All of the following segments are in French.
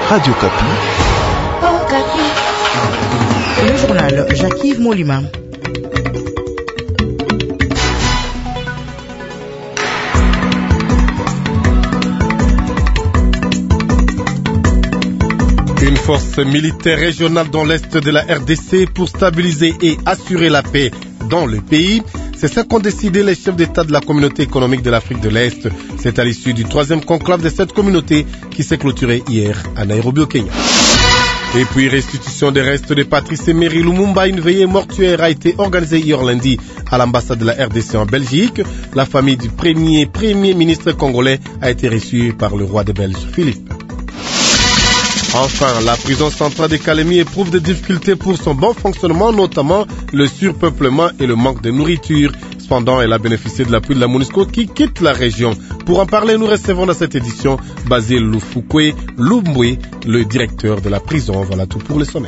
Radio Kapi. Le journal Jacques-Yves Molima. Une force militaire régionale dans l'est de la RDC pour stabiliser et assurer la paix dans le pays. C'est ça qu'ont décidé les chefs d'État de la communauté économique de l'Afrique de l'Est. C'est à l'issue du 3e conclave de cette communauté qui s'est clôturé hier à Nairobi au Kenya. Et puis, restitution des restes de Patrice Emery Lumumba, une veillée mortuaire a été organisée hier lundi à l'ambassade de la RDC en Belgique. La famille du premier ministre congolais a été reçue par le roi de Belge, Philippe. Enfin, la prison centrale de Kalemi éprouve des difficultés pour son bon fonctionnement, notamment le surpeuplement et le manque de nourriture. Cependant, elle a bénéficié de l'appui de la MONUSCO qui quitte la région. Pour en parler, nous recevons dans cette édition Basile Lufukwe Lumbwe, le directeur de la prison. Voilà tout pour le sommaire.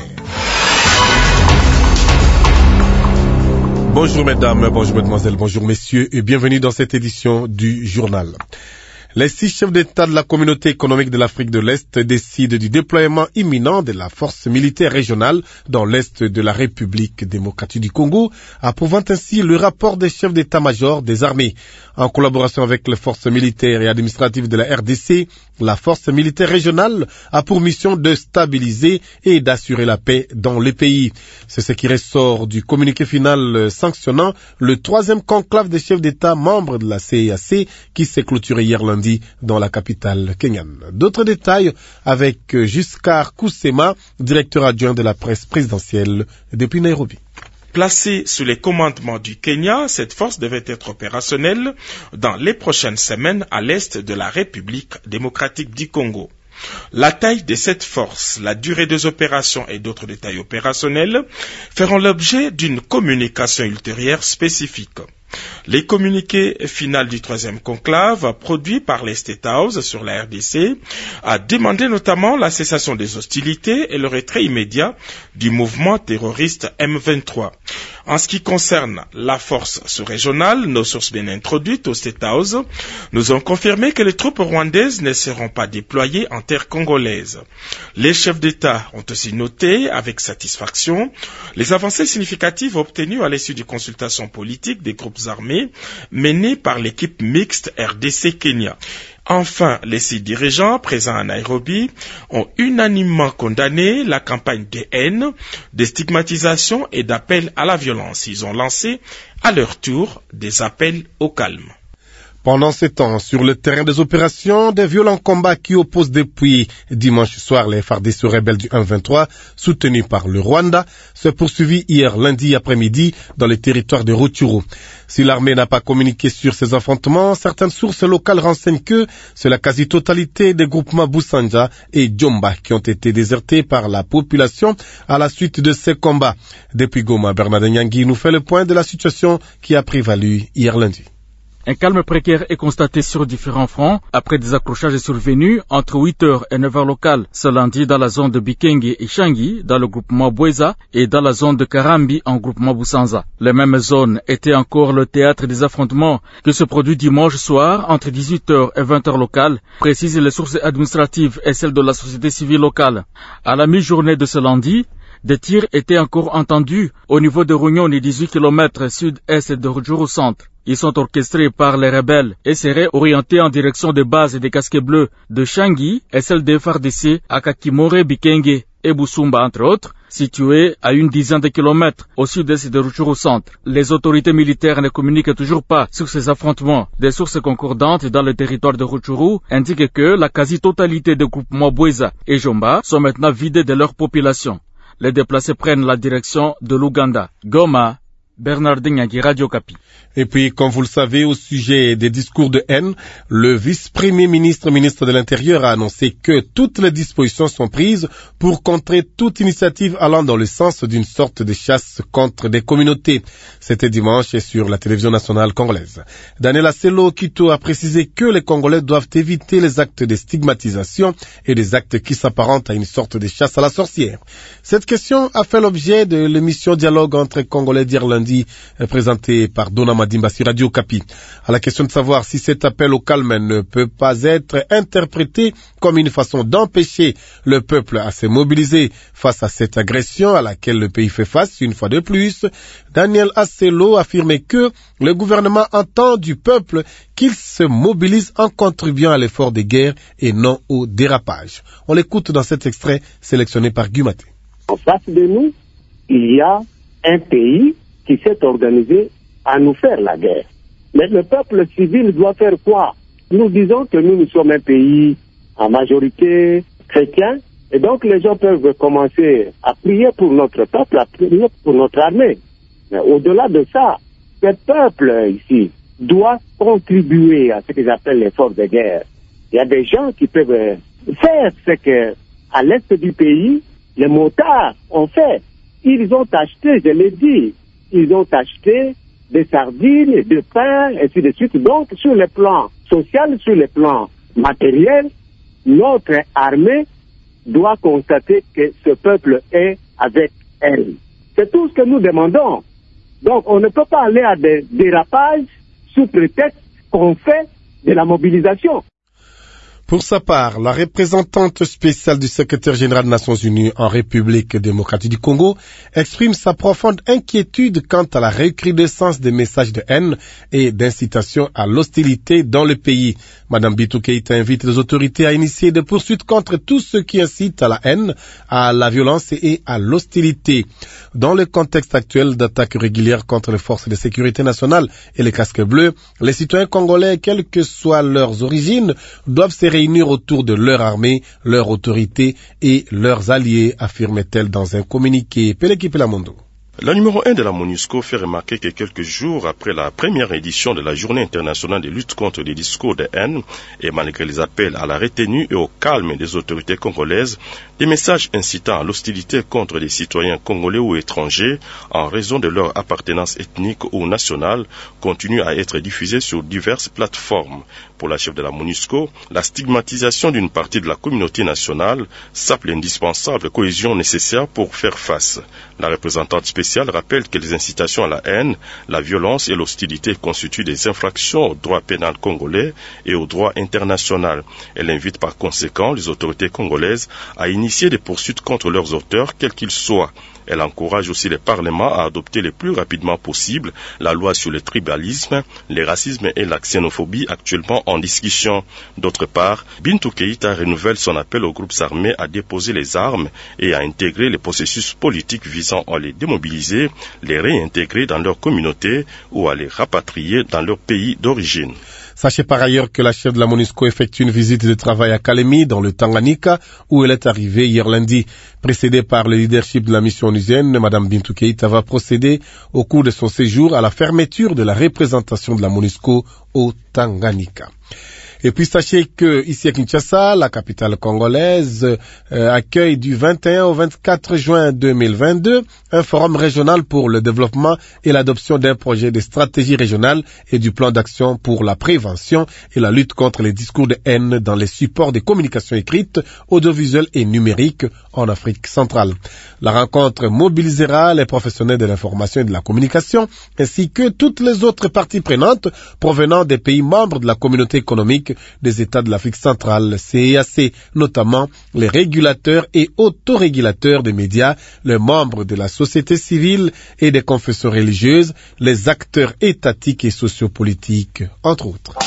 Bonjour mesdames, bonjour mesdemoiselles, bonjour messieurs et bienvenue dans cette édition du journal. Les 6 chefs d'État de la communauté économique de l'Afrique de l'Est décident du déploiement imminent de la force militaire régionale dans l'Est de la République démocratique du Congo, approuvant ainsi le rapport des chefs d'État-major des armées. En collaboration avec les forces militaires et administratives de la RDC, la force militaire régionale a pour mission de stabiliser et d'assurer la paix dans le pays. C'est ce qui ressort du communiqué final sanctionnant le 3e conclave des chefs d'État membres de la CEAC qui s'est clôturé hier lundi dans la capitale kenyane. D'autres détails avec Giscard Kusema, directeur adjoint de la presse présidentielle depuis Nairobi. Placée sous les commandements du Kenya, cette force devait être opérationnelle dans les prochaines semaines à l'est de la République démocratique du Congo. La taille de cette force, la durée des opérations et d'autres détails opérationnels feront l'objet d'une communication ultérieure spécifique. Les communiqués finaux du 3e conclave, produits par les State House sur la RDC, a demandé notamment la cessation des hostilités et le retrait immédiat du mouvement terroriste M23. En ce qui concerne la force sous-régionale, nos sources bien introduites au State House nous ont confirmé que les troupes rwandaises ne seront pas déployées en terre congolaise. Les chefs d'État ont aussi noté avec satisfaction les avancées significatives obtenues à l'issue des consultations politiques des groupes armés menées par l'équipe mixte RDC-Kenya. Enfin, les 6 dirigeants présents à Nairobi ont unanimement condamné la campagne de haine, de stigmatisation et d'appel à la violence. Ils ont lancé, à leur tour, des appels au calme. Pendant ce temps, sur le terrain des opérations, des violents combats qui opposent depuis dimanche soir les FARDC aux rebelles du 1-23, soutenus par le Rwanda, se poursuivit hier lundi après-midi dans le territoire de Rutshuru. Si l'armée n'a pas communiqué sur ces affrontements, certaines sources locales renseignent que c'est la quasi-totalité des groupements Boussanja et Djomba qui ont été désertés par la population à la suite de ces combats. Depuis Goma, Bernard Nyangui nous fait le point de la situation qui a prévalu hier lundi. Un calme précaire est constaté sur différents fronts après des accrochages survenus entre 8h et 9h locales ce lundi dans la zone de Bikenge et Shangi dans le groupement Bweza et dans la zone de Karambi en groupement Busanza. Les mêmes zones étaient encore le théâtre des affrontements qui se produit dimanche soir entre 18h et 20h locales, précisent les sources administratives et celles de la société civile locale. À la mi-journée de ce lundi, des tirs étaient encore entendus au niveau de Runyon et 18 km sud-est de Rutshuru centre. Ils sont orchestrés par les rebelles et seraient orientés en direction des bases des casquets bleus de Shangi et celles des FARDC à Kakimore, Bikenge et Busumba entre autres, situés à une dizaine de kilomètres au sud-est de Rutshuru centre. Les autorités militaires ne communiquent toujours pas sur ces affrontements. Des sources concordantes dans le territoire de Rutshuru indiquent que la quasi-totalité des groupements Bweza et Djomba sont maintenant vidés de leur population. Les déplacés prennent la direction de l'Ouganda. Goma, Bernard Nyangui, Radio Kapi. Et puis, comme vous le savez, au sujet des discours de haine, le vice-premier ministre de l'Intérieur a annoncé que toutes les dispositions sont prises pour contrer toute initiative allant dans le sens d'une sorte de chasse contre des communautés. C'était dimanche sur la télévision nationale congolaise. Daniel Asselo Kito a précisé que les Congolais doivent éviter les actes de stigmatisation et des actes qui s'apparentent à une sorte de chasse à la sorcière. Cette question a fait l'objet de l'émission Dialogue entre Congolais d'hier lundi lundi, présenté par Dona Madimba sur Radio Okapi. À la question de savoir si cet appel au calme ne peut pas être interprété comme une façon d'empêcher le peuple à se mobiliser face à cette agression à laquelle le pays fait face une fois de plus, Daniel Asselo affirmait que le gouvernement entend du peuple qu'il se mobilise en contribuant à l'effort de guerre et non au dérapage. On l'écoute dans cet extrait sélectionné par Gumaté. En face de nous, il y a un pays qui s'est organisé à nous faire la guerre. Mais le peuple civil doit faire quoi? Nous disons que nous sommes un pays en majorité chrétien, et donc les gens peuvent commencer à prier pour notre peuple, à prier pour notre armée. Mais au-delà de ça, ce peuple ici doit contribuer à ce qu'ils appellent l'effort de guerre. Il y a des gens qui peuvent faire ce que, à l'est du pays, les motards ont fait. Ils ont acheté, je l'ai dit, ils ont acheté des sardines, du pain, et ainsi de suite. Donc, sur le plan social, sur le plan matériel, notre armée doit constater que ce peuple est avec elle. C'est tout ce que nous demandons. Donc, on ne peut pas aller à des dérapages sous prétexte qu'on fait de la mobilisation. Pour sa part, la représentante spéciale du secrétaire général des Nations Unies en République démocratique du Congo exprime sa profonde inquiétude quant à la recrudescence des messages de haine et d'incitation à l'hostilité dans le pays. Madame Bintou Keïta invite les autorités à initier des poursuites contre tous ceux qui incitent à la haine, à la violence et à l'hostilité. Dans le contexte actuel d'attaques régulières contre les forces de sécurité nationale et les casques bleus, les citoyens congolais, quelles que soient leurs origines, doivent se réunir autour de leur armée, leur autorité et leurs alliés, affirmait-elle dans un communiqué. Peleki Pelamondo. La numéro 1 de la MONUSCO fait remarquer que quelques jours après la première édition de la Journée internationale de lutte contre les discours de haine, et malgré les appels à la retenue et au calme des autorités congolaises, des messages incitant à l'hostilité contre les citoyens congolais ou étrangers en raison de leur appartenance ethnique ou nationale continuent à être diffusés sur diverses plateformes. Pour la chef de la MONUSCO, la stigmatisation d'une partie de la communauté nationale sape l'indispensable cohésion nécessaire pour faire face. La représentante spéciale rappelle que les incitations à la haine, la violence et l'hostilité constituent des infractions au droit pénal congolais et au droit international. Elle invite par conséquent les autorités congolaises à initier des poursuites contre leurs auteurs, quels qu'ils soient. Elle encourage aussi les parlements à adopter le plus rapidement possible la loi sur le tribalisme, le racisme et la xénophobie actuellement en discussion. D'autre part, Bintou Keïta renouvelle son appel aux groupes armés à déposer les armes et à intégrer les processus politiques visant à les démobiliser, les réintégrer dans leur communauté ou à les rapatrier dans leur pays d'origine. Sachez par ailleurs que la chef de la MONUSCO effectue une visite de travail à Kalemi, dans le Tanganyika, où elle est arrivée hier lundi. Précédée par le leadership de la mission onusienne, Madame Bintou Keïta va procéder au cours de son séjour à la fermeture de la représentation de la MONUSCO au Tanganyika. Et puis sachez que ici à Kinshasa, la capitale congolaise, accueille du 21 au 24 juin 2022 un forum régional pour le développement et l'adoption d'un projet de stratégie régionale et du plan d'action pour la prévention et la lutte contre les discours de haine dans les supports de communication écrite, audiovisuelle et numérique en Afrique centrale. La rencontre mobilisera les professionnels de l'information et de la communication ainsi que toutes les autres parties prenantes provenant des pays membres de la communauté économique des États de l'Afrique centrale, CEAC, notamment les régulateurs et autorégulateurs des médias, les membres de la société civile et des confessions religieuses, les acteurs étatiques et sociopolitiques, entre autres.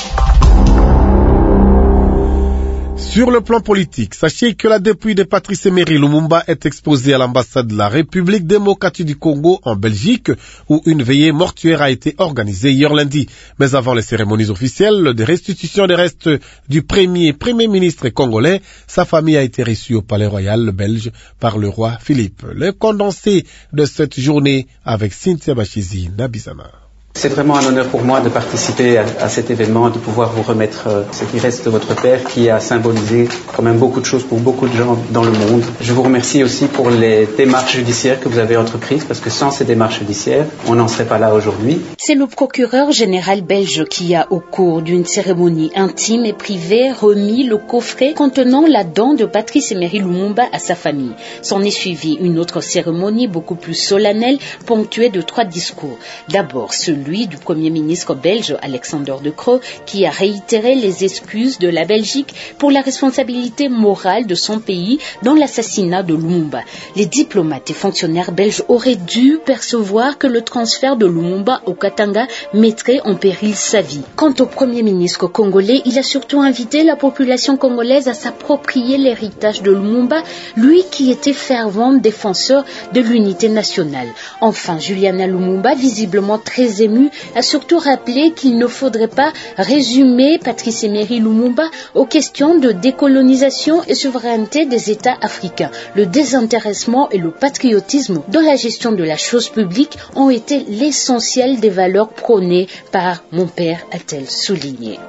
Sur le plan politique, sachez que la dépouille de Patrice Emery Lumumba est exposée à l'ambassade de la République démocratique du Congo en Belgique, où une veillée mortuaire a été organisée hier lundi. Mais avant les cérémonies officielles de restitution des restes du premier ministre congolais, sa famille a été reçue au palais royal belge par le roi Philippe. Le condensé de cette journée avec Cynthia Bachizi Nabizana. C'est vraiment un honneur pour moi de participer à cet événement, de pouvoir vous remettre ce qui reste de votre père, qui a symbolisé quand même beaucoup de choses pour beaucoup de gens dans le monde. Je vous remercie aussi pour les démarches judiciaires que vous avez entreprises, parce que sans ces démarches judiciaires, on n'en serait pas là aujourd'hui. C'est le procureur général belge qui a, au cours d'une cérémonie intime et privée, remis le coffret contenant la dent de Patrice Emery Lumumba à sa famille. S'en est suivie une autre cérémonie beaucoup plus solennelle, ponctuée de 3 discours. D'abord, celui du Premier ministre belge Alexander De Croo, qui a réitéré les excuses de la Belgique pour la responsabilité morale de son pays dans l'assassinat de Lumumba. Les diplomates et fonctionnaires belges auraient dû percevoir que le transfert de Lumumba au Katanga mettrait en péril sa vie. Quant au Premier ministre congolais, il a surtout invité la population congolaise à s'approprier l'héritage de Lumumba, lui qui était fervent défenseur de l'unité nationale. Enfin, Juliana Lumumba, visiblement très ému, a surtout rappelé qu'il ne faudrait pas résumer Patrice Emery Lumumba aux questions de décolonisation et souveraineté des États africains. Le désintéressement et le patriotisme dans la gestion de la chose publique ont été l'essentiel des valeurs prônées par mon père, a-t-elle souligné.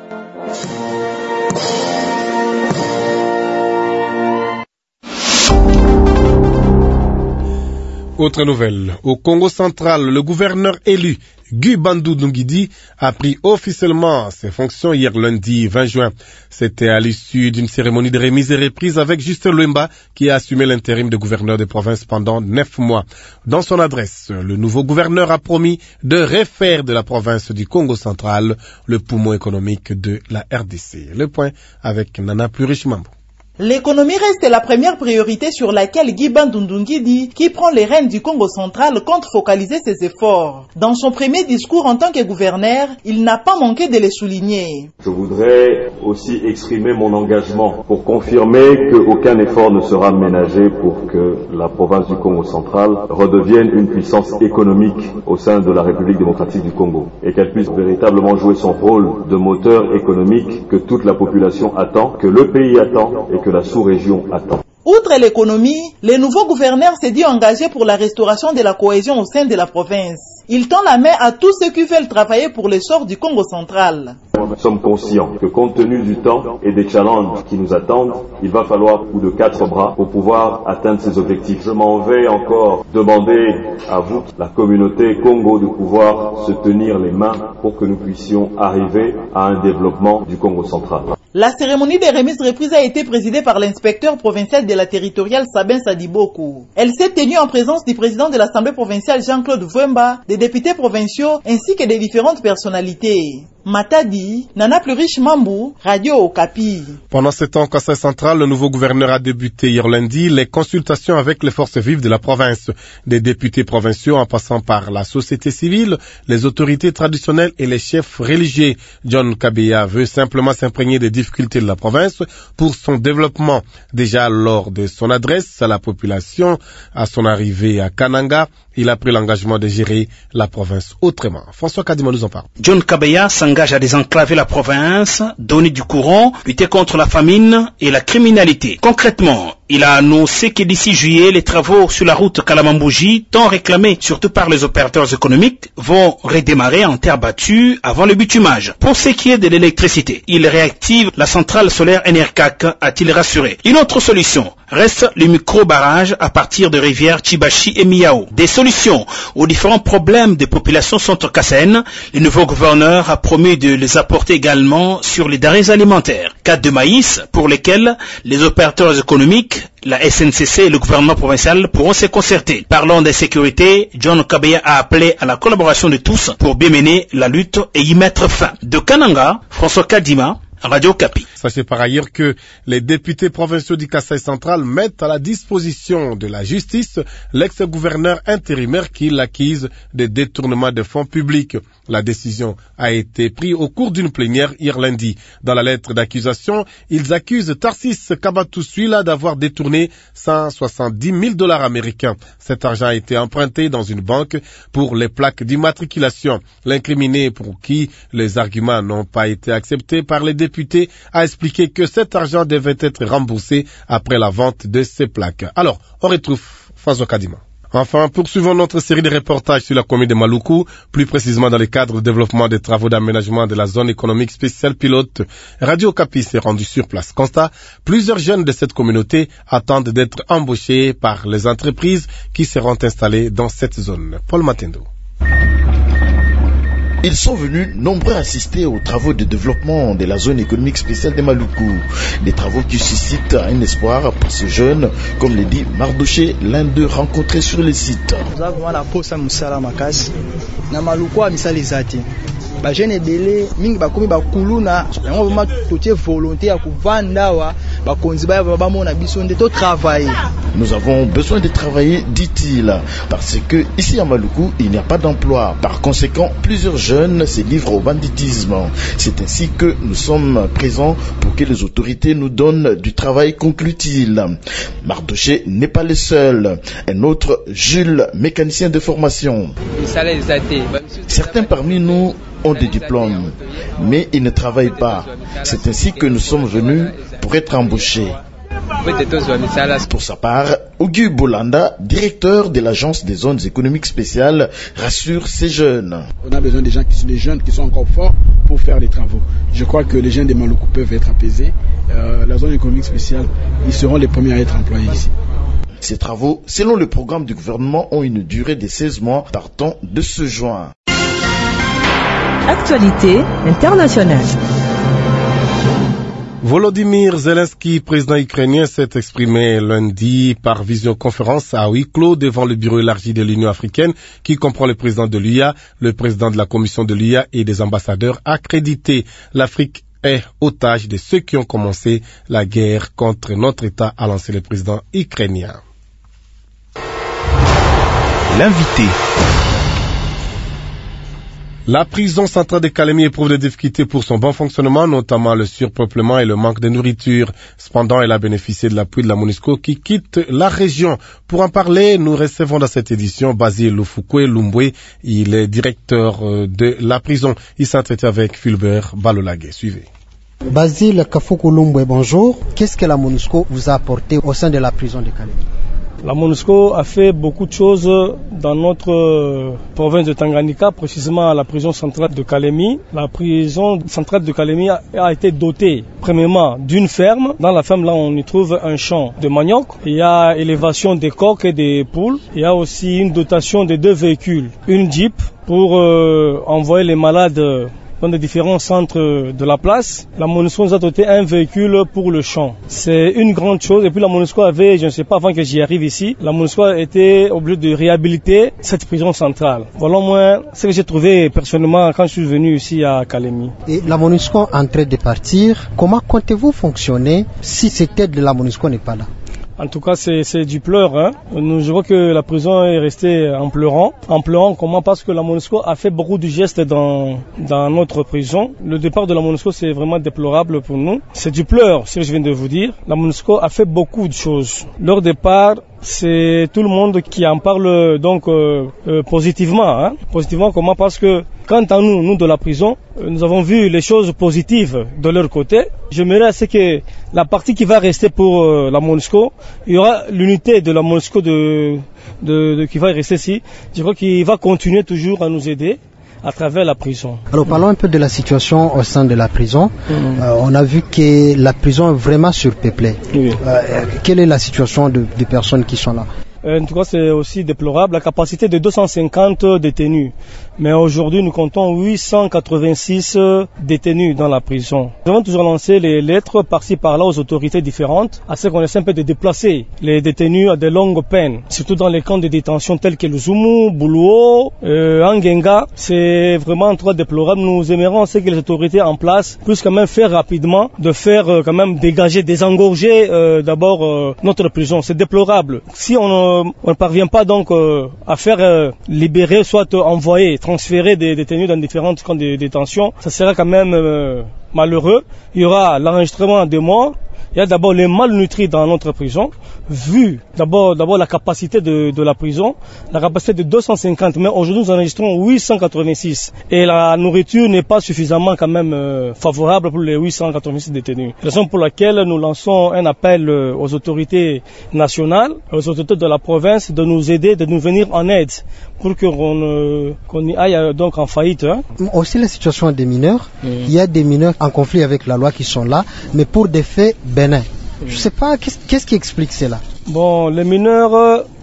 Autre nouvelle, au Congo central, le gouverneur élu Guy Bandou Ndungidi a pris officiellement ses fonctions hier lundi 20 juin. C'était à l'issue d'une cérémonie de remise et reprise avec Justin Luemba qui a assumé l'intérim de gouverneur de province pendant 9 mois. Dans son adresse, le nouveau gouverneur a promis de refaire de la province du Congo central le poumon économique de la RDC. Le point avec Nana Plurish-Mambo. L'économie reste la première priorité sur laquelle Guy Bandou Ndungidi, qui prend les rênes du Congo central, compte focaliser ses efforts. Dans son premier discours en tant que gouverneur, il n'a pas manqué de les souligner. Je voudrais aussi exprimer mon engagement pour confirmer qu'aucun effort ne sera ménagé pour que la province du Congo central redevienne une puissance économique au sein de la République démocratique du Congo et qu'elle puisse véritablement jouer son rôle de moteur économique que toute la population attend, que le pays attend et que la sous-région attend. Outre l'économie, le nouveau gouverneur s'est dit engagé pour la restauration de la cohésion au sein de la province. Il tend la main à tous ceux qui veulent travailler pour l'essor du Congo central. Nous sommes conscients que compte tenu du temps et des challenges qui nous attendent, il va falloir plus de 4 bras pour pouvoir atteindre ces objectifs. Je m'en vais encore demander à vous, la communauté Congo, de pouvoir se tenir les mains pour que nous puissions arriver à un développement du Congo central. La cérémonie des remises-reprises a été présidée par l'inspecteur provincial de la territoriale Sabin Sadiboku. Elle s'est tenue en présence du président de l'Assemblée provinciale Jean-Claude Vwemba, des députés provinciaux ainsi que des différentes personnalités. Matadi, Nana Plurish-Mambo, Radio Okapi. Pendant ce temps, au Kasaï central, le nouveau gouverneur a débuté hier lundi les consultations avec les forces vives de la province. Des députés provinciaux en passant par la société civile, les autorités traditionnelles et les chefs religieux. John Kabeya veut simplement s'imprégner des difficultés de la province pour son développement. Déjà lors de son adresse à la population, à son arrivée à Kananga, il a pris l'engagement de gérer la province autrement. François Kadima nous en parle. John Kabeya s'engage à désenclaver la province, donner du courant, lutter contre la famine et la criminalité. Concrètement, il a annoncé que d'ici juillet, les travaux sur la route Kalamambouji, tant réclamés surtout par les opérateurs économiques, vont redémarrer en terre battue avant le bitumage. Pour ce qui est de l'électricité, il réactive la centrale solaire Enerkak, a-t-il rassuré. Une autre solution reste le micro-barrage à partir de rivières Chibashi et Miao. Des solutions aux différents problèmes des populations centre-Kassaïennes, le nouveau gouverneur a promis de les apporter également sur les denrées alimentaires. Cas de maïs pour lesquels les opérateurs économiques, la SNCC et le gouvernement provincial pourront se concerter. Parlant d'insécurité, John Kabeya a appelé à la collaboration de tous pour bien mener la lutte et y mettre fin. De Kananga, François Kadima, Radio Okapi. Sachez par ailleurs que les députés provinciaux du Kasaï central mettent à la disposition de la justice l'ex-gouverneur intérimaire qui l'accuse de détournement de fonds publics. La décision a été prise au cours d'une plénière hier lundi. Dans la lettre d'accusation, ils accusent Tarsis Kabatou-Suila d'avoir détourné 170 000 $ américains. Cet argent a été emprunté dans une banque pour les plaques d'immatriculation. L'incriminé, pour qui les arguments n'ont pas été acceptés par les députés, a expliqué que cet argent devait être remboursé après la vente de ces plaques. Alors, on retrouve Fazo Kadima. Enfin, poursuivons notre série de reportages sur la commune de Maluku, plus précisément dans le cadre du développement des travaux d'aménagement de la zone économique spéciale pilote. Radio Okapi s'est rendu sur place. Constat, plusieurs jeunes de cette communauté attendent d'être embauchés par les entreprises qui seront installées dans cette zone. Paul Matendo. Ils sont venus nombreux assister aux travaux de développement de la zone économique spéciale de Maluku. Des travaux qui suscitent un espoir pour ces jeunes, comme le dit Mardoché, l'un d'eux rencontré sur le site. Bajene belé mingi bakomi bakuluna yango vraiment totie volonté ya kuvanda wa bakonzi ba mona biso nde to travailler. Nous avons besoin de travailler, dit-il, parce que ici à Maluku, il n'y a pas d'emploi. Par conséquent, plusieurs jeunes se livrent au banditisme. C'est ainsi que nous sommes présents pour que les autorités nous donnent du travail, conclut-il. Mardoché n'est pas le seul. Un autre, Jules, mécanicien de formation. Certains parmi nous ont des diplômes, mais ils ne travaillent pas. C'est ainsi que nous sommes venus pour être embauchés. Pour sa part, Auguste Bolanda, directeur de l'agence des zones économiques spéciales, rassure ces jeunes. On a besoin des jeunes qui sont encore forts pour faire les travaux. Je crois que les jeunes de Maluku peuvent être apaisés. La zone économique spéciale, ils seront les premiers à être employés ici. Ces travaux, selon le programme du gouvernement, ont une durée de 16 mois partant de ce juin. Actualité internationale. Volodymyr Zelensky, président ukrainien, s'est exprimé lundi par visioconférence à huis clos devant le bureau élargi de l'Union africaine qui comprend le président de l'UA, le président de la commission de l'UA et des ambassadeurs accrédités. L'Afrique est otage de ceux qui ont commencé la guerre contre notre État, a lancé le président ukrainien. L'invité. La prison centrale de Kalemi éprouve des difficultés pour son bon fonctionnement, notamment le surpeuplement et le manque de nourriture. Cependant, elle a bénéficié de l'appui de la MONUSCO qui quitte la région. Pour en parler, nous recevons dans cette édition Basile Lufukwe Lumbwe. Il est directeur de la prison. Il s'entretient avec Fulbert Balolage. Suivez. Basile Kafuku Lumbwe, bonjour. Qu'est-ce que la MONUSCO vous a apporté au sein de la prison de Kalemi? La MONUSCO a fait beaucoup de choses dans notre province de Tanganyika, précisément à la prison centrale de Kalemi. La prison centrale de Kalemi a été dotée, premièrement, d'une ferme. Dans la ferme, là, on y trouve un champ de manioc. Il y a élévation des coqs et des poules. Il y a aussi une dotation de 2 véhicules. Une Jeep pour envoyer les malades dans les différents centres de la place. La MONUSCO nous a doté un véhicule pour le champ. C'est une grande chose. Et puis la MONUSCO avait, je ne sais pas, avant que j'y arrive ici, la MONUSCO a été obligée de réhabiliter cette prison centrale. Voilà au moins ce que j'ai trouvé personnellement quand je suis venu ici à Kalemi. Et la MONUSCO en train de partir, comment comptez-vous fonctionner si cette aide de la MONUSCO n'est pas là? En tout cas, c'est du pleur. Je vois que la prison est restée en pleurant. En pleurant, comment? Parce que la MONUSCO a fait beaucoup de gestes dans notre prison. Le départ de la MONUSCO, c'est vraiment déplorable pour nous. C'est du pleur, ce que je viens de vous dire. La MONUSCO a fait beaucoup de choses. Leur départ, c'est tout le monde qui en parle donc positivement. Positivement, comment? Parce que quant à nous de la prison, nous avons vu les choses positives de leur côté. J'aimerais à ce que la partie qui va rester pour la MONUSCO, il y aura l'unité de la MONUSCO qui va rester ici. Je crois qu'il va continuer toujours à nous aider à travers la prison. Alors parlons un peu de la situation au sein de la prison. On a vu que la prison est vraiment surpeuplée. Oui. Quelle est la situation des personnes qui sont là? En tout cas, c'est aussi déplorable. La capacité de 250 détenus. Mais aujourd'hui, nous comptons 886 détenus dans la prison. Nous avons toujours lancé les lettres par-ci par-là aux autorités différentes, à ce qu'on essaie un peu de déplacer les détenus à de longues peines, surtout dans les camps de détention tels que le Zumu, Buluo, Angenga. C'est vraiment en tout cas déplorable. Nous aimerions que les autorités en place puissent quand même faire rapidement, de faire quand même dégager, désengorger d'abord notre prison. C'est déplorable. Si on ne parvient pas donc à faire libérer, soit envoyer, transférer des détenus dans différents camps de détention, ça sera quand même malheureux. Il y aura l'enregistrement des morts. Il y a d'abord les malnutris dans notre prison, vu d'abord la capacité de la prison, la capacité de 250, mais aujourd'hui nous enregistrons 886. Et la nourriture n'est pas suffisamment quand même favorable pour les 886 détenus. Raison pour laquelle nous lançons un appel aux autorités nationales, aux autorités de la province, de nous aider, de nous venir en aide, pour qu'on y aille donc en faillite. Aussi la situation des mineurs, il y a des mineurs en conflit avec la loi qui sont là, mais pour des faits bénins. Je ne sais pas, qu'est-ce qui explique cela? Bon, les mineurs,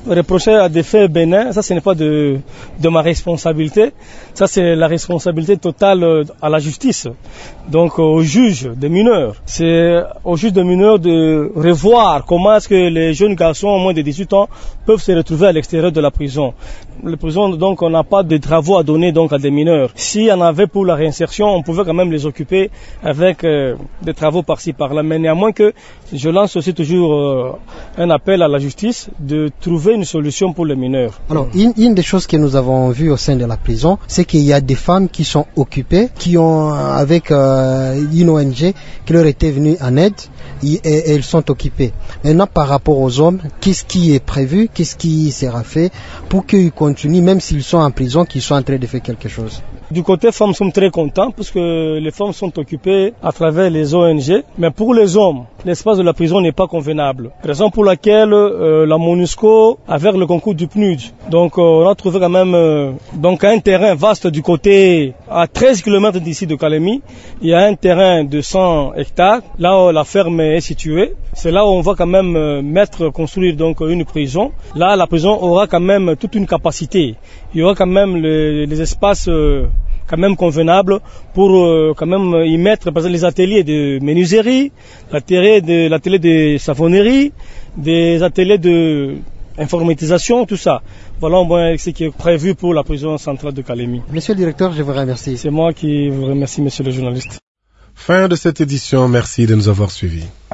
reprocher à des faits bénins, ça ce n'est pas de ma responsabilité. Ça c'est la responsabilité totale à la justice. Donc au juge des mineurs. C'est au juge des mineurs de revoir comment est-ce que les jeunes garçons au moins de 18 ans peuvent se retrouver à l'extérieur de la prison. La prison, donc, on n'a pas de travaux à donner donc à des mineurs. S'il y en avait pour la réinsertion, on pouvait quand même les occuper avec des travaux par-ci par-là. Mais néanmoins que je lance aussi toujours un appel à la justice de trouver une solution pour les mineurs. Alors, une des choses que nous avons vues au sein de la prison, c'est qu'il y a des femmes qui sont occupées, qui ont, avec une ONG, qui leur était venue en aide, et elles sont occupées. Maintenant, par rapport aux hommes, qu'est-ce qui est prévu, qu'est-ce qui sera fait pour qu'ils continuent, même s'ils sont en prison, qu'ils soient en train de faire quelque chose? Du côté femmes, nous sommes très contents parce que les femmes sont occupées à travers les ONG. Mais pour les hommes, l'espace de la prison n'est pas convenable. Raison pour laquelle la MONUSCO, avec le concours du PNUD, donc on a trouvé quand même donc un terrain vaste du côté à 13 km d'ici de Kalemi. Il y a un terrain de 100 hectares, là où la ferme est située. C'est là où on va quand même construire donc une prison. Là, la prison aura quand même toute une capacité. Il y aura quand même les espaces quand même convenables pour quand même y mettre par exemple les ateliers de menuiserie, l'atelier de savonnerie, des ateliers de informatisation, tout ça. Voilà au moins ce qui est prévu pour la prison centrale de Kalemi. Monsieur le directeur, je vous remercie. C'est moi qui vous remercie, monsieur le journaliste. Fin de cette édition, merci de nous avoir suivis.